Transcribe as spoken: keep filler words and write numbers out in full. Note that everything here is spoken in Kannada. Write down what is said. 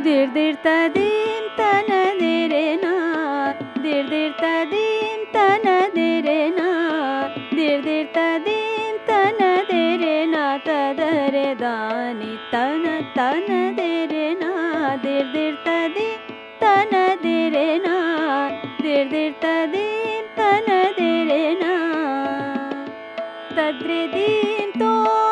ದಿರ್ ದಿರ್ ತದೀಂ ತನ ದಿರೆನಾ ದಿರ್ ದಿರ್ ತದೀಂ ತನ ದಿರೆನಾ ದಿರ್ ದಿರ್ ತದೀಂ ತನ ದಿರೆನಾ ತದರೆ ದಾನಿ ತನ ತನ ದಿರೆನಾ ದಿರ್ ದಿರ್ ತದೀಂ ತನ ದಿರೆನಾ ದಿರ್ ದಿರ್ ತದೀಂ ತನ ದಿರೆನಾ ತದ್ರೆ ದೀಂ ತೋ